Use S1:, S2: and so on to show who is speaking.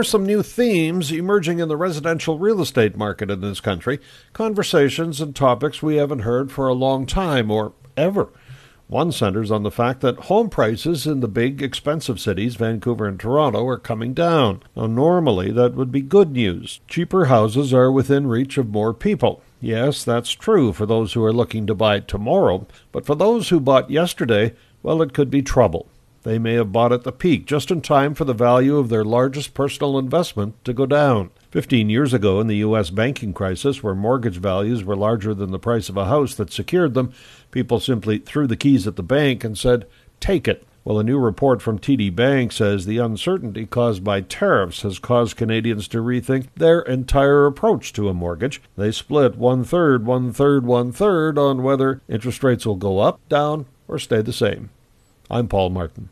S1: are some new themes emerging in the residential real estate market in this country, conversations and topics we haven't heard for a long time or ever. One centers on the fact that home prices in the big, expensive cities, Vancouver and Toronto, are coming down. Now, normally that would be good news. Cheaper houses are within reach of more people. Yes, that's true for those who are looking to buy tomorrow, but for those who bought yesterday, well, it could be trouble. They may have bought at the peak, just in time for the value of their largest personal investment to go down. 15 years ago, in the U.S. banking crisis, where mortgage values were larger than the price of a house that secured them, people simply threw the keys at the bank and said, "Take it." Well, a new report from TD Bank says the uncertainty caused by tariffs has caused Canadians to rethink their entire approach to a mortgage. They split one-third on whether interest rates will go up, down, or stay the same. I'm Paul Martin.